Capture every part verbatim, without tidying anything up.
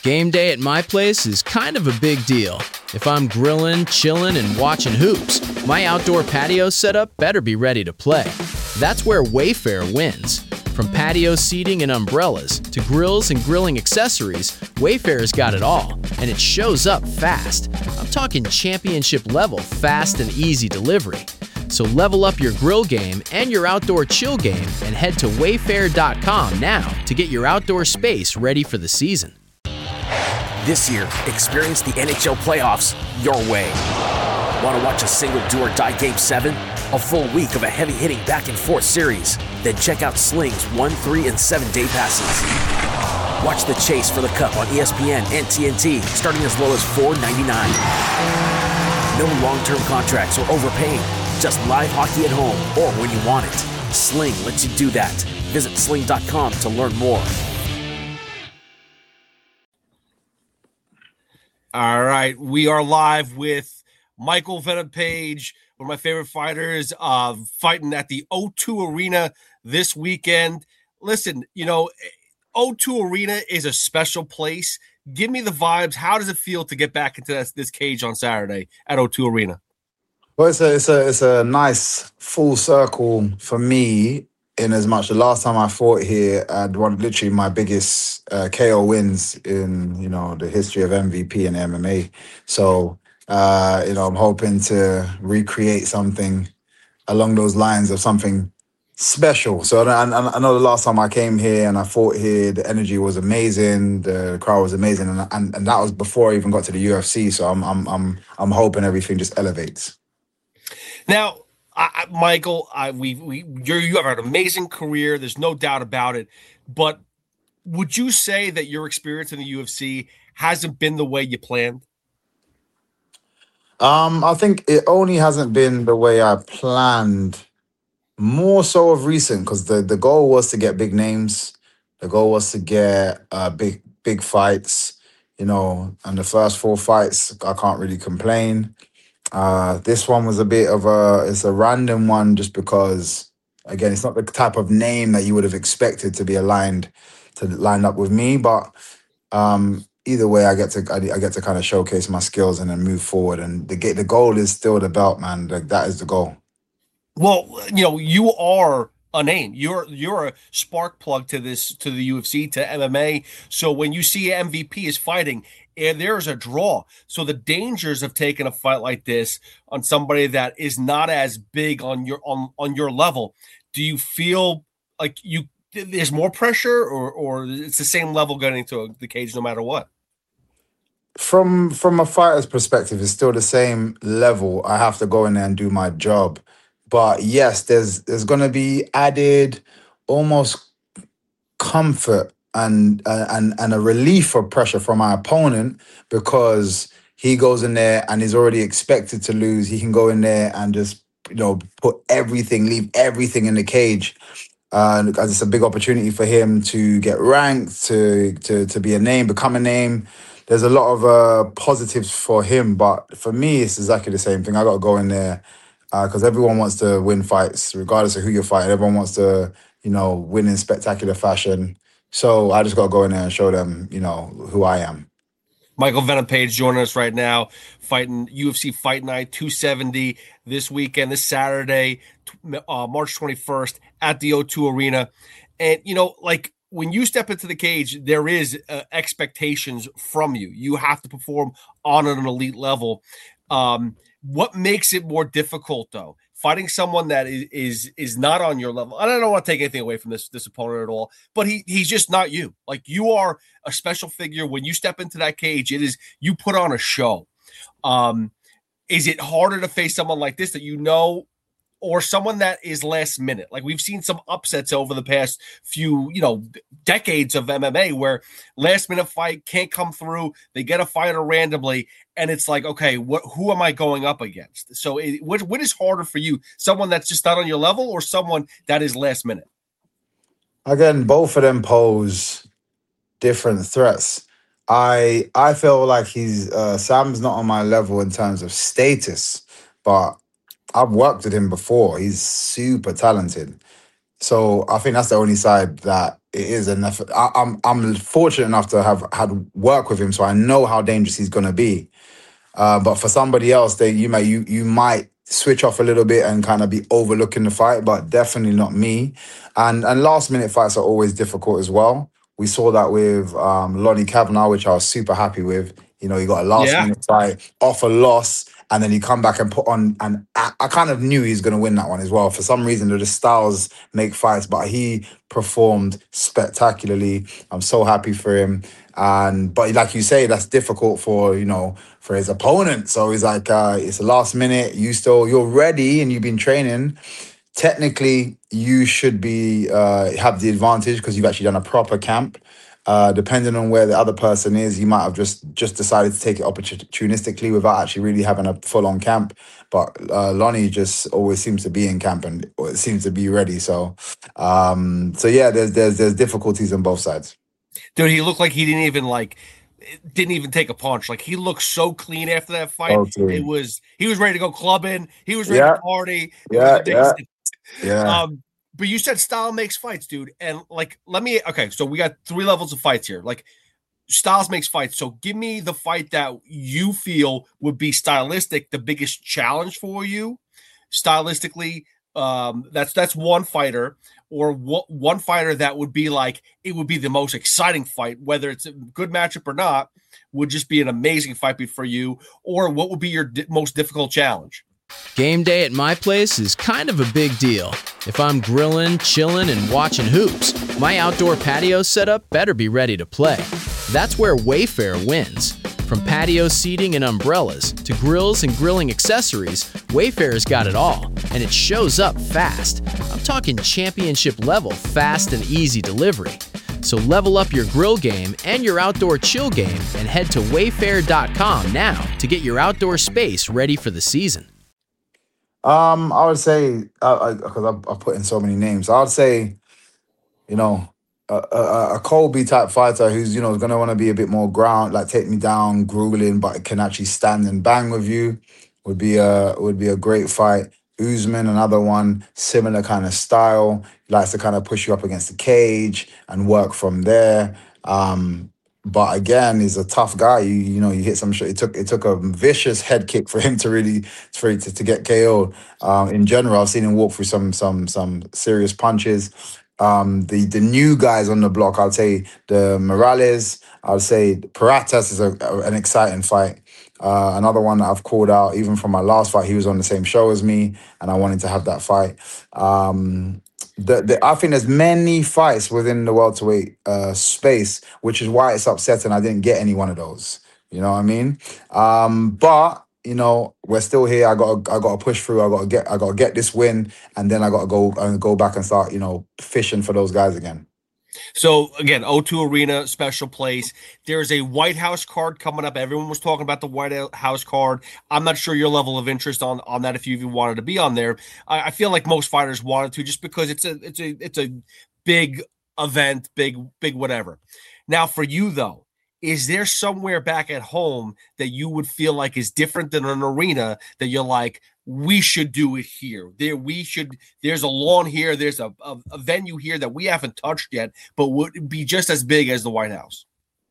Game day at my place is kind of a big deal. If I'm grilling, chilling, and watching hoops, my outdoor patio setup better be ready to play. That's where Wayfair wins. From patio seating and umbrellas to grills and grilling accessories, Wayfair's got it all, and it shows up fast. I'm talking championship level fast and easy delivery. So level up your grill game and your outdoor chill game and head to wayfair dot com now to get your outdoor space ready for the season. This year, experience the N H L playoffs your way. Want to watch a single do-or-die Game seven? A full week of a heavy-hitting back-and-forth series? Then check out Sling's one, three, and seven-day passes. Watch the chase for the Cup on E S P N and T N T, starting as low as four ninety-nine. No long-term contracts or overpaying. Just live hockey at home or when you want it. Sling lets you do that. Visit sling dot com to learn more. All right, we are live with Michael Venom Page, one of my favorite fighters, uh, fighting at the O two Arena this weekend. Listen, you know, O two Arena is a special place. Give me the vibes. How does it feel to get back into this, this cage on Saturday at O two Arena? Well, it's a, it's a, it's a nice full circle for me, in as much the last time I fought here, I'd won literally my biggest uh, K O wins in, you know, the history of M V P and M M A. So, uh, you know, I'm hoping to recreate something along those lines of something special. So I, I, I know the last time I came here and I fought here, the energy was amazing, the crowd was amazing, and and, and that was before I even got to the U F C. So I'm I'm I'm I'm hoping everything just elevates. Now, I, Michael, I, we we you're, you have an amazing career. There's no doubt about it. But would you say that your experience in the U F C hasn't been the way you planned? Um, I think it only hasn't been the way I planned. More so of recent, because the, the goal was to get big names. The goal was to get uh, big big fights. You know, and the first four fights, I can't really complain. Uh, this one was a bit of a, it's a random one just because, again, it's not the type of name that you would have expected to be aligned, to line up with me. But um, either way, I get to I, I get to kind of showcase my skills and then move forward. And the the goal is still the belt, man. Like, that is the goal. Well, you know, you are a name. You're you're a spark plug to this, to the U F C, to M M A. So when you see M V P is fighting, and there's a draw. So the dangers of taking a fight like this on somebody that is not as big on your on, on your level, do you feel like you there's more pressure, or or it's the same level going into the cage no matter what? From from a fighter's perspective, it's still the same level. I have to go in there and do my job. But yes, there's there's gonna be added almost comfort and and and a relief of pressure from my opponent, because he goes in there and he's already expected to lose. He can go in there and just, you know, put everything, leave everything in the cage. Uh, as it's a big opportunity for him to get ranked, to to to be a name, become a name. There's a lot of uh, positives for him, but for me, it's exactly the same thing. I got to go in there because uh, everyone wants to win fights, regardless of who you're fighting. Everyone wants to, you know, win in spectacular fashion. So I just got to go in there and show them, you know, who I am. Michael Venom Page joining us right now, fighting U F C Fight Night two seventy this weekend, this Saturday, uh, March twenty-first at the O two Arena. And, you know, like, when you step into the cage, there is uh, expectations from you. You have to perform on an elite level. Um, what makes it more difficult, though? Fighting someone that is is is not on your level. And I don't want to take anything away from this this opponent at all, but he he's just not you. Like, you are a special figure. When you step into that cage, it is, you put on a show. Um, is it harder to face someone like this that you know, or someone that is last minute? Like, we've seen some upsets over the past few, you know, decades of M M A where last minute fight can't come through. They get a fighter randomly, and it's like, okay, what? Who am I going up against? So, it, what what is harder for you? Someone that's just not on your level, or someone that is last minute? Again, both of them pose different threats. I I feel like he's uh, Sam's not on my level in terms of status, but I've worked with him before. He's super talented. So I think that's the only side that it is an effort. I, I'm I'm fortunate enough to have had work with him, so I know how dangerous he's gonna be. Uh, but for somebody else, they you may you you might switch off a little bit and kind of be overlooking the fight, but definitely not me. And and last minute fights are always difficult as well. We saw that with um, Lonnie Kavanagh, which I was super happy with. You know, he got a last Yeah. minute fight off a loss, and then he come back and put on. And I, I kind of knew he was going to win that one as well. For some reason, the styles make fights, but he performed spectacularly. I'm so happy for him. And but like you say, that's difficult for you know for his opponent. So he's like, uh, it's the last minute. You still you're ready and you've been training. Technically, you should be uh, have the advantage because you've actually done a proper camp. Uh, depending on where the other person is, you might have just just decided to take it opportunistically without actually really having a full on camp. But uh, Lonnie just always seems to be in camp and seems to be ready. So, um, so yeah, there's there's there's difficulties on both sides. Dude, he looked like he didn't even like didn't even take a punch. Like he looked so clean after that fight. Okay. It was he was ready to go clubbing. He was ready Yeah. to party. It Yeah, was yeah, amazing. yeah. Um, but you said style makes fights, dude. And like, let me okay. So we got three levels of fights here. Like, styles makes fights. So give me the fight that you feel would be stylistic, the biggest challenge for you, stylistically. Um, that's that's one fighter, or what one fighter that would be like it would be the most exciting fight, whether it's a good matchup or not, would just be an amazing fight for you. Or what would be your di- most difficult challenge? Game day at my place is kind of a big deal. If I'm grilling, chilling, and watching hoops, my outdoor patio setup better be ready to play. That's where Wayfair wins. From patio seating and umbrellas to grills and grilling accessories, Wayfair's got it all, and it shows up fast. I'm talking championship level fast and easy delivery. So level up your grill game and your outdoor chill game and head to wayfair dot com now to get your outdoor space ready for the season. Um, I would say because I, I, I put in so many names, I would say, you know, a, a, a Colby type fighter who's you know going to want to be a bit more ground, like take me down, grueling, but can actually stand and bang with you, would be a would be a great fight. Usman, another one, similar kind of style. He likes to kind of push you up against the cage and work from there. Um, but again, he's a tough guy. You you know, you hit some shit. It took it took a vicious head kick for him to really for it to, to get K O'd. Um, in general, I've seen him walk through some some some serious punches. Um, the the new guys on the block, I'd say the Morales. I'd say Paratas is a, a, an exciting fight. Uh, another one that I've called out, even from my last fight, he was on the same show as me, and I wanted to have that fight. Um, the, the, I think there's many fights within the welterweight uh, space, which is why it's upsetting I didn't get any one of those. You know what I mean? Um, but you know, we're still here. I got I got to push through. I got to get I got to get this win, and then I got to go and go back and start, you know, fishing for those guys again. So again, O two Arena, special place. There's a White House card coming up. Everyone was talking about the White House card. I'm not sure your level of interest on, on that if you even wanted to be on there. I, I feel like most fighters wanted to, just because it's a it's a it's a big event, big big whatever. Now for you though, is there somewhere back at home that you would feel like is different than an arena that you're like, we should do it here? There, we should. There's a lawn here. There's a, a, a venue here that we haven't touched yet, but would be just as big as the White House.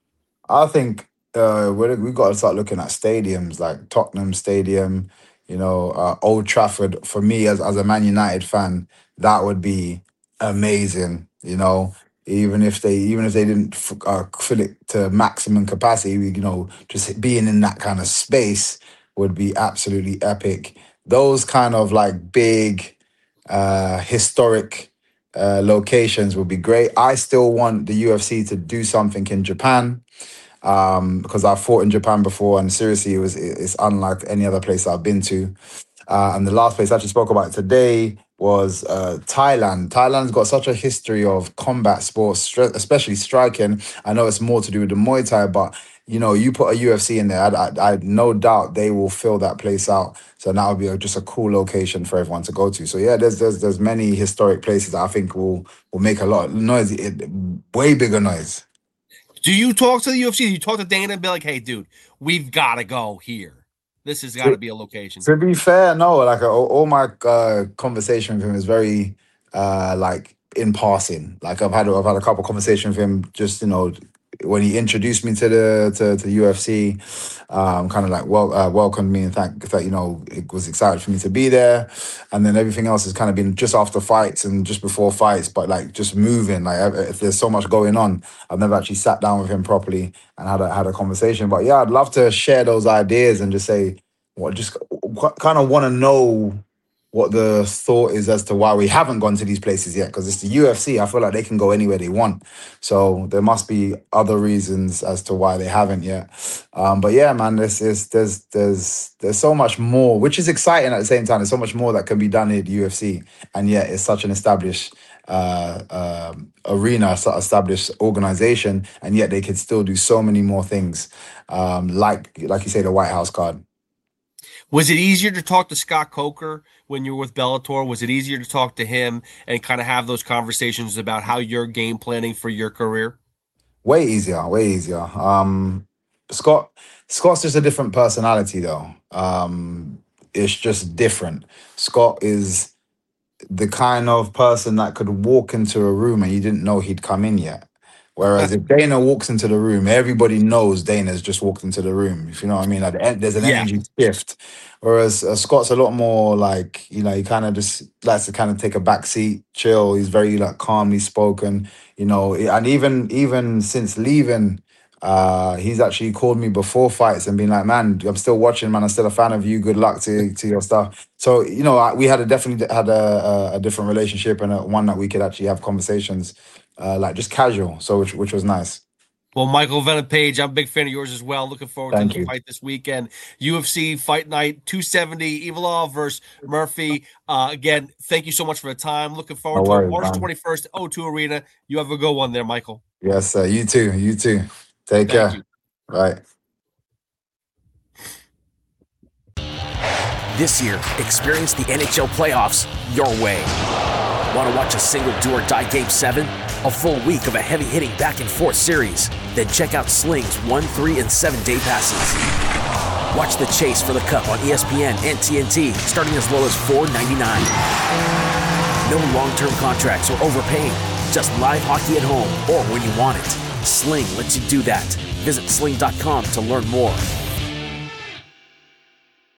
I think uh, we we got to start looking at stadiums like Tottenham Stadium, you know, uh, Old Trafford. For me, as as a Man United fan, that would be amazing. You know, even if they even if they didn't f- uh, fill it to maximum capacity, you know, just being in that kind of space would be absolutely epic. Those kind of like big, uh, historic uh, locations would be great. I still want the U F C to do something in Japan um, because I fought in Japan before, and seriously, it was it's unlike any other place I've been to. Uh, and the last place I actually spoke about today was uh, Thailand. Thailand's got such a history of combat sports, stri- especially striking. I know it's more to do with the Muay Thai, but you know, you put a U F C in there, I, I, I no doubt they will fill that place out. So that would be a, just a cool location for everyone to go to. So yeah, there's there's there's many historic places that I think will will make a lot of noise, it, way bigger noise. Do you talk to the U F C? Do you talk to Dana and be like, "Hey, dude, we've got to go here. This has got to be a location." To be fair, no. Like all, all my uh, conversation with him is very uh, like in passing. Like I've had I've had a couple conversations with him, just you know, when he introduced me to the to, to U F C, um, kind of like well uh, welcomed me and thank that you know it was excited for me to be there, and then everything else has kind of been just after fights and just before fights, but like just moving. Like if there's so much going on, I've never actually sat down with him properly and had a had a conversation. But yeah, I'd love to share those ideas and just say what just kind of want to know what the thought is as to why we haven't gone to these places yet, because it's the U F C. I feel like they can go anywhere they want, so there must be other reasons as to why they haven't yet. Um, but yeah, man, there's, there's there's there's there's so much more, which is exciting at the same time. There's so much more that can be done at the U F C, and yet it's such an established uh, uh, arena, established organization, and yet they could still do so many more things, um, like like you say, the White House card. Was it easier to talk to Scott Coker when you were with Bellator? Was it easier to talk to him and kind of have those conversations about how you're game planning for your career? Way easier, way easier. Um, Scott, Scott's just a different personality, though. Um, it's just different. Scott is the kind of person that could walk into a room and you didn't know he'd come in yet. Whereas if Dana walks into the room, everybody knows Dana's just walked into the room. If you know what I mean, like there's an Yeah. energy shift. Whereas uh, Scott's a lot more like, you know, he kind of just likes to kind of take a back seat, chill. He's very like calmly spoken, you know. And even even since leaving, uh, he's actually called me before fights and been like, "Man, I'm still watching, man. I'm still a fan of you. Good luck to to your stuff." So you know, I- we had a definitely had a, a, a different relationship and a, one that we could actually have conversations. Uh, like just casual, so which which was nice. Well, Michael Venom Page, I'm a big fan of yours as well. Looking forward Thank to the you. fight this weekend. U F C Fight Night two seventy, Evolov versus Murphy. Uh, again, thank you so much for the time. Looking forward No to worries, it. March man. twenty-first, O two Arena. You have a good one there, Michael. Yes, sir. You too. You too. Take Thank care. you. Right. This year, experience the N H L playoffs your way. Want to watch a single do-or-die Game seven? A full week of a heavy-hitting back-and-forth series? Then check out Sling's one, three, and seven-day passes. Watch the chase for the Cup on E S P N and T N T, starting as low as four ninety-nine. No long-term contracts or overpaying. Just live hockey at home or when you want it. Sling lets you do that. Visit sling dot com to learn more.